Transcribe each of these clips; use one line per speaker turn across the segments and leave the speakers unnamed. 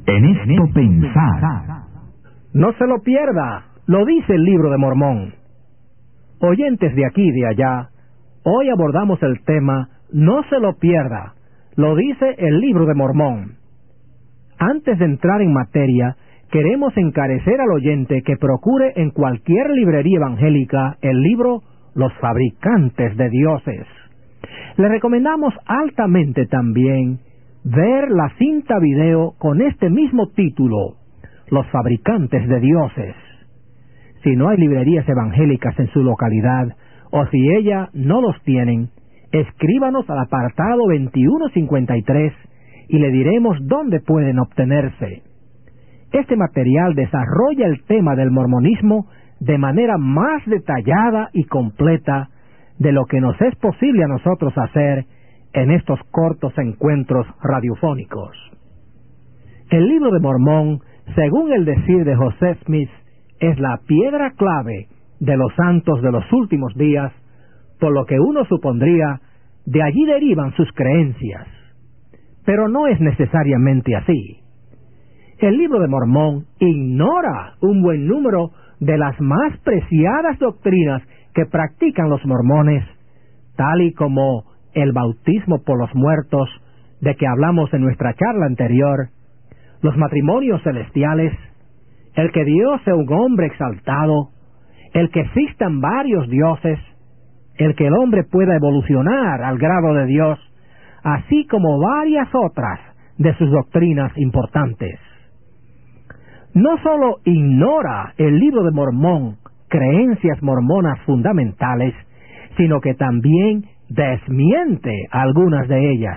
En esto pensad.
No se lo pierda, lo dice el Libro de Mormón. Oyentes de aquí y de allá, hoy abordamos el tema No se lo pierda, lo dice el Libro de Mormón. Antes de entrar en materia, queremos encarecer al oyente que procure en cualquier librería evangélica el libro Los Fabricantes de Dioses. Le recomendamos altamente también ver la cinta video con este mismo título, Los Fabricantes de Dioses. Si no hay librerías evangélicas en su localidad, o si ellas no los tienen, escríbanos al apartado 2153 y le diremos dónde pueden obtenerse. Este material desarrolla el tema del mormonismo de manera más detallada y completa de lo que nos es posible a nosotros hacer en estos cortos encuentros radiofónicos. El Libro de Mormón, según el decir de José Smith, es la piedra clave de los santos de los últimos días, por lo que uno supondría de allí derivan sus creencias. Pero no es necesariamente así. El Libro de Mormón ignora un buen número de las más preciadas doctrinas que practican los mormones, tal y como el bautismo por los muertos, de que hablamos en nuestra charla anterior, los matrimonios celestiales, el que Dios sea un hombre exaltado, el que existan varios dioses, el que el hombre pueda evolucionar al grado de Dios, así como varias otras de sus doctrinas importantes. No solo ignora el Libro de Mormón creencias mormonas fundamentales, sino que también desmiente algunas de ellas.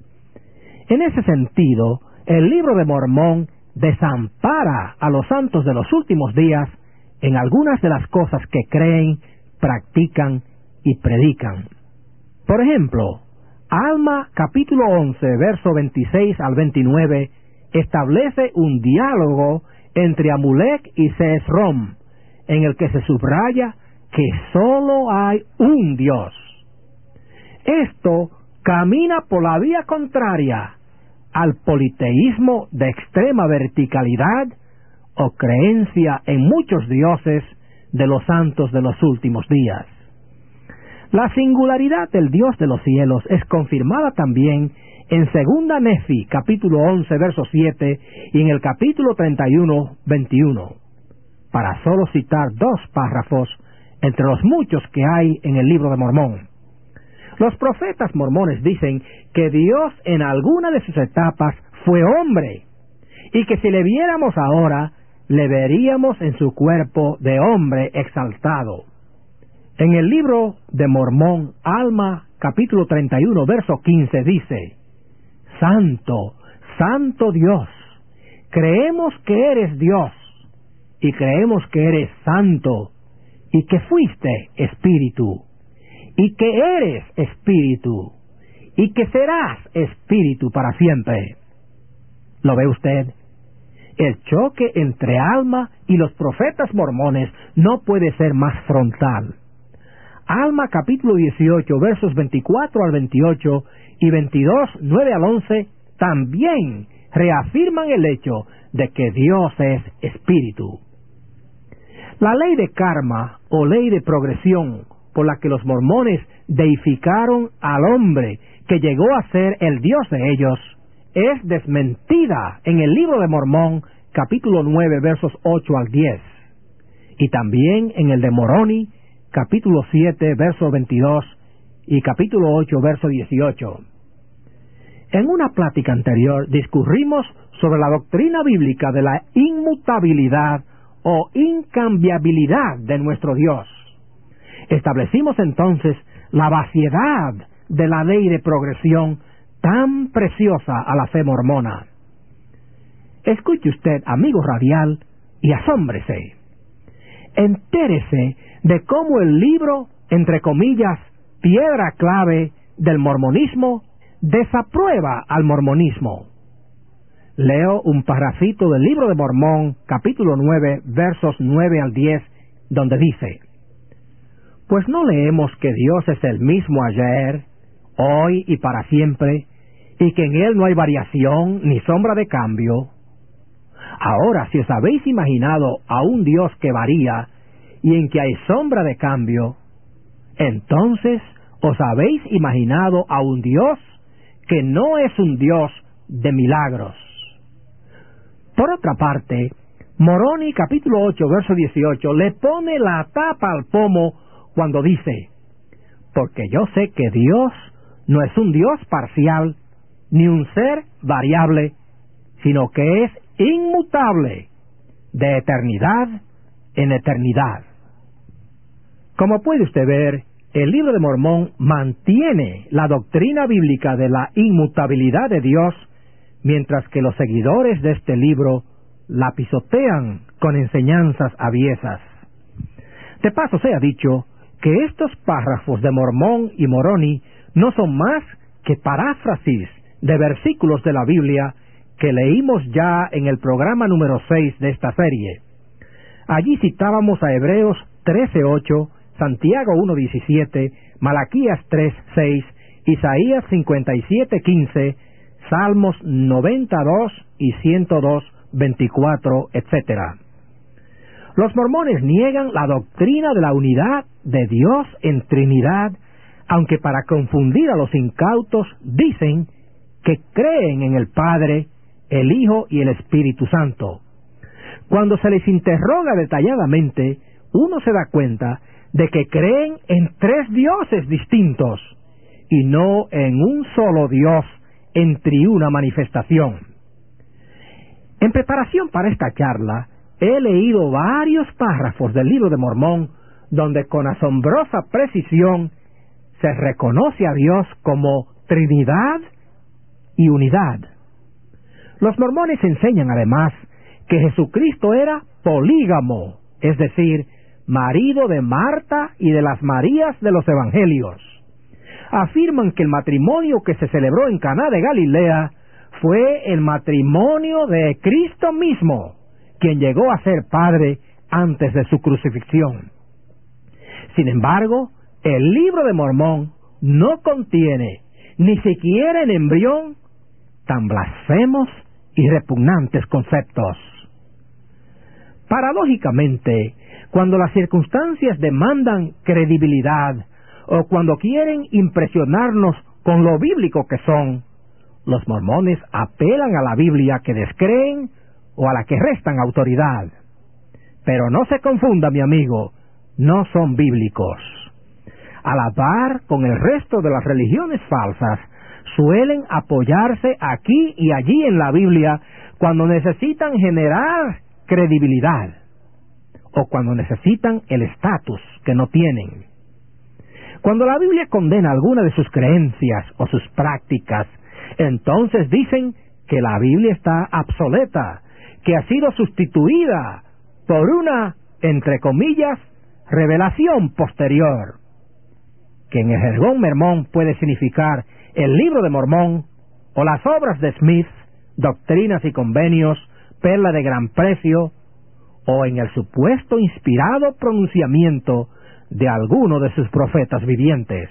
En ese sentido, el Libro de Mormón desampara a los santos de los últimos días en algunas de las cosas que creen, practican y predican. Por ejemplo, Alma capítulo 11, verso 26 al 29, establece un diálogo entre Amulek y Sesrom, en el que se subraya que sólo hay un Dios. Esto camina por la vía contraria al politeísmo de extrema verticalidad o creencia en muchos dioses de los santos de los últimos días. La singularidad del Dios de los cielos es confirmada también en 2 Nefi, capítulo 11, verso 7, y en el capítulo 31, 21, para solo citar dos párrafos entre los muchos que hay en el Libro de Mormón. Los profetas mormones dicen que Dios en alguna de sus etapas fue hombre, y que si le viéramos ahora, le veríamos en su cuerpo de hombre exaltado. En el Libro de Mormón, Alma, capítulo 31, verso 15, dice: Santo, Santo Dios, creemos que eres Dios, y creemos que eres santo, y que fuiste Espíritu, y que eres Espíritu, y que serás Espíritu para siempre. ¿Lo ve usted? El choque entre Alma y los profetas mormones no puede ser más frontal. Alma capítulo 18, versos 24 al 28 y 22, 9 al 11, también reafirman el hecho de que Dios es Espíritu. La ley de karma o ley de progresión por la que los mormones deificaron al hombre que llegó a ser el Dios de ellos es desmentida en el Libro de Mormón, capítulo 9, versos 8 al 10, y también en el de Moroni, capítulo 7, verso 22, y capítulo 8, verso 18. En una plática anterior discurrimos sobre la doctrina bíblica de la inmutabilidad o incambiabilidad de nuestro Dios. Establecimos entonces la vaciedad de la ley de progresión tan preciosa a la fe mormona. Escuche usted, amigo radial, y asómbrese. Entérese de cómo el libro, entre comillas, piedra clave del mormonismo, desaprueba al mormonismo. Leo un parrafito del Libro de Mormón, capítulo 9, versos 9 al 10, donde dice: Pues no leemos que Dios es el mismo ayer, hoy y para siempre, y que en Él no hay variación ni sombra de cambio. Ahora, si os habéis imaginado a un Dios que varía y en que hay sombra de cambio, entonces os habéis imaginado a un Dios que no es un Dios de milagros. Por otra parte, Moroni capítulo 8, verso 18, le pone la tapa al pomo cuando dice: porque yo sé que Dios no es un Dios parcial, ni un ser variable, sino que es inmutable, de eternidad en eternidad. Como puede usted ver, el Libro de Mormón mantiene la doctrina bíblica de la inmutabilidad de Dios, mientras que los seguidores de este libro la pisotean con enseñanzas aviesas. De paso sea dicho que estos párrafos de Mormón y Moroni no son más que paráfrasis de versículos de la Biblia que leímos ya en el programa número 6 de esta serie. Allí citábamos a Hebreos 13:8, Santiago 1:17, Malaquías 3:6, Isaías 57:15, Salmos 92 y 102:24, etc. Los mormones niegan la doctrina de la unidad de Dios en Trinidad, aunque para confundir a los incautos dicen que creen en el Padre, el Hijo y el Espíritu Santo. Cuando se les interroga detalladamente, uno se da cuenta de que creen en 3 dioses distintos y no en un solo Dios en triuna manifestación. En preparación para esta charla, he leído varios párrafos del Libro de Mormón donde con asombrosa precisión se reconoce a Dios como Trinidad y unidad. Los mormones enseñan además que Jesucristo era polígamo, es decir, marido de Marta y de las Marías de los Evangelios. Afirman que el matrimonio que se celebró en Caná de Galilea fue el matrimonio de Cristo mismo, quien llegó a ser padre antes de su crucifixión. Sin embargo, el Libro de Mormón no contiene ni siquiera en embrión tan blasfemos y repugnantes conceptos. Paradójicamente, cuando las circunstancias demandan credibilidad o cuando quieren impresionarnos con lo bíblico que son, los mormones apelan a la Biblia que descreen o a la que restan autoridad. Pero no se confunda, mi amigo, no son bíblicos. A la par con el resto de las religiones falsas, suelen apoyarse aquí y allí en la Biblia cuando necesitan generar credibilidad o cuando necesitan el estatus que no tienen. Cuando la Biblia condena alguna de sus creencias o sus prácticas, entonces dicen que la Biblia está obsoleta, que ha sido sustituida por una, entre comillas, revelación posterior, que en el jargón mormón puede significar el Libro de Mormón o las obras de Smith, Doctrinas y Convenios, Perla de Gran Precio, o en el supuesto inspirado pronunciamiento de alguno de sus profetas vivientes.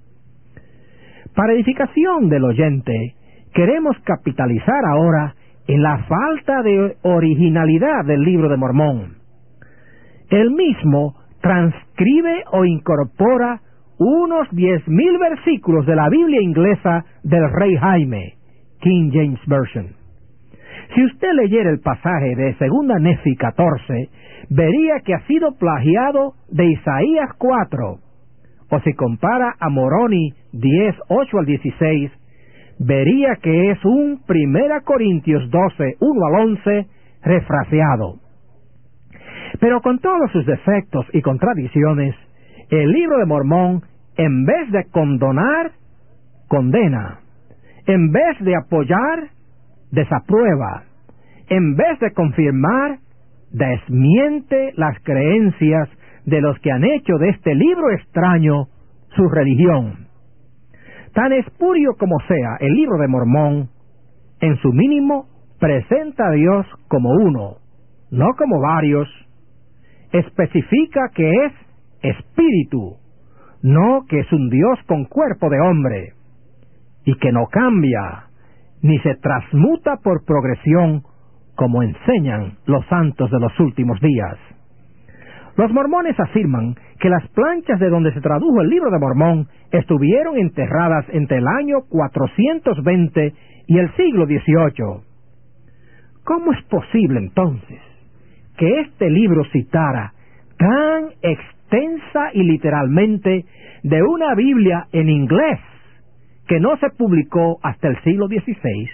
Para edificación del oyente, queremos capitalizar ahora en la falta de originalidad del Libro de Mormón. El mismo transcribe o incorpora unos 10,000 versículos de la Biblia inglesa del Rey Jaime, King James Version. Si usted leyera el pasaje de 2 Nefi 14, vería que ha sido plagiado de Isaías 4, o si compara a Moroni 10, 8 al 16, vería que es un 1 Corintios 12, 1 al 11, refraseado. Pero con todos sus defectos y contradicciones, el Libro de Mormón, en vez de condonar, condena. En vez de apoyar, desaprueba. En vez de confirmar, desmiente las creencias de los que han hecho de este libro extraño su religión. Tan espurio como sea el Libro de Mormón, en su mínimo presenta a Dios como uno, no como varios. Especifica que es espíritu, no que es un Dios con cuerpo de hombre, y que no cambia, ni se transmuta por progresión como enseñan los santos de los últimos días. Los mormones afirman que las planchas de donde se tradujo el Libro de Mormón estuvieron enterradas entre el año 420 y el siglo XVIII. ¿Cómo es posible entonces que este libro citara tan extensa y literalmente de una Biblia en inglés que no se publicó hasta el siglo XVI?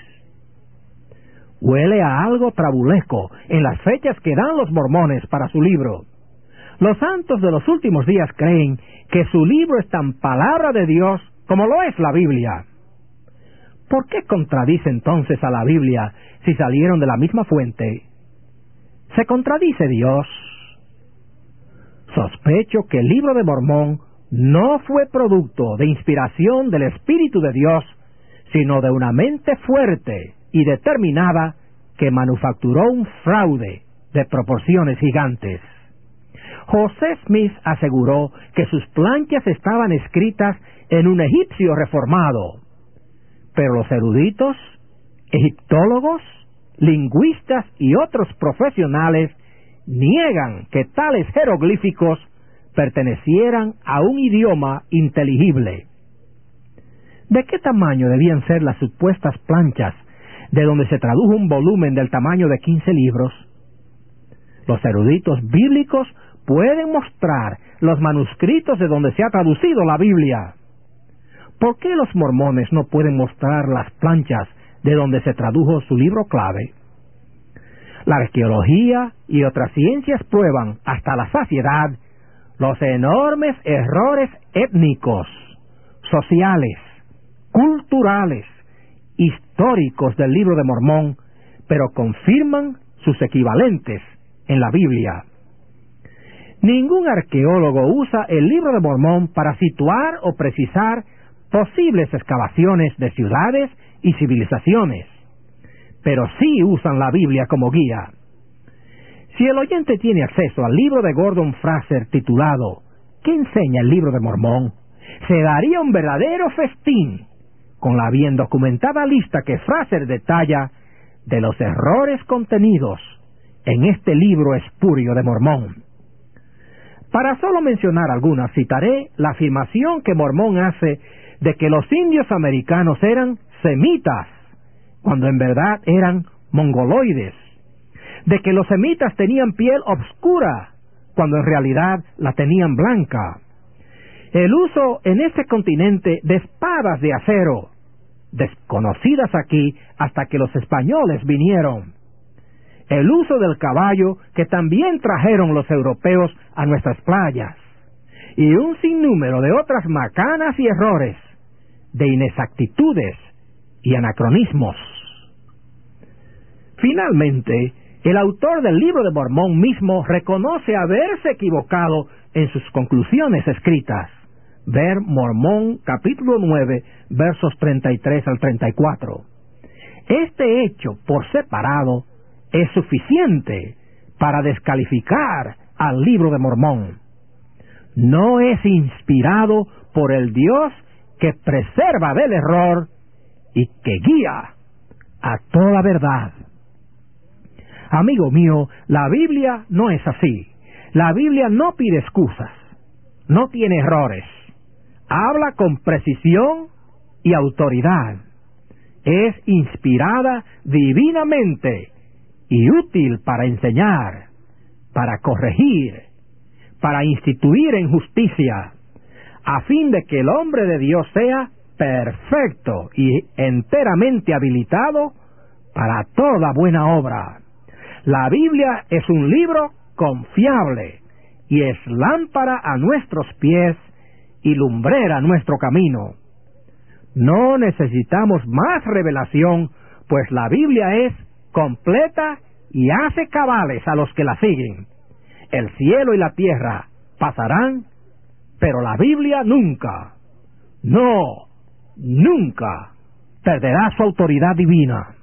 Huele a algo trabuleco en las fechas que dan los mormones para su libro. Los santos de los últimos días creen que su libro es tan palabra de Dios como lo es la Biblia. ¿Por qué contradice entonces a la Biblia si salieron de la misma fuente? ¿Se contradice Dios? Sospecho que el Libro de Mormón no fue producto de inspiración del Espíritu de Dios, sino de una mente fuerte y determinada que manufacturó un fraude de proporciones gigantes. José Smith aseguró que sus planchas estaban escritas en un egipcio reformado, pero los eruditos, egiptólogos, lingüistas y otros profesionales niegan que tales jeroglíficos pertenecieran a un idioma inteligible. ¿De qué tamaño debían ser las supuestas planchas de donde se tradujo un volumen del tamaño de 15 libros? Los eruditos bíblicos pueden mostrar los manuscritos de donde se ha traducido la Biblia. ¿Por qué los mormones no pueden mostrar las planchas de donde se tradujo su libro clave? La arqueología y otras ciencias prueban hasta la saciedad los enormes errores étnicos, sociales, culturales, históricos del Libro de Mormón, pero confirman sus equivalentes en la Biblia. Ningún arqueólogo usa el Libro de Mormón para situar o precisar posibles excavaciones de ciudades y civilizaciones, pero sí usan la Biblia como guía. Si el oyente tiene acceso al libro de Gordon Fraser titulado ¿Qué enseña el Libro de Mormón?, se daría un verdadero festín con la bien documentada lista que Fraser detalla de los errores contenidos en este libro espurio de Mormón. Para solo mencionar algunas, citaré la afirmación que Mormón hace de que los indios americanos eran semitas, cuando en verdad eran mongoloides, de que los semitas tenían piel obscura, cuando en realidad la tenían blanca, el uso en este continente de espadas de acero, desconocidas aquí hasta que los españoles vinieron, el uso del caballo que también trajeron los europeos a nuestras playas, y un sinnúmero de otras macanas y errores, de inexactitudes y anacronismos. Finalmente, el autor del Libro de Mormón mismo reconoce haberse equivocado en sus conclusiones escritas. Ver Mormón capítulo 9, versos 33 al 34. Este hecho por separado es suficiente para descalificar al Libro de Mormón. No es inspirado por el Dios que preserva del error y que guía a toda verdad. Amigo mío, la Biblia no es así. La Biblia no pide excusas, no tiene errores, habla con precisión y autoridad. Es inspirada divinamente y útil para enseñar, para corregir, para instituir en justicia, a fin de que el hombre de Dios sea perfecto y enteramente habilitado para toda buena obra. La Biblia es un libro confiable y es lámpara a nuestros pies y lumbrera a nuestro camino. No necesitamos más revelación, pues la Biblia es completa y hace cabales a los que la siguen. El cielo y la tierra pasarán, pero la Biblia nunca, no, nunca perderá su autoridad divina.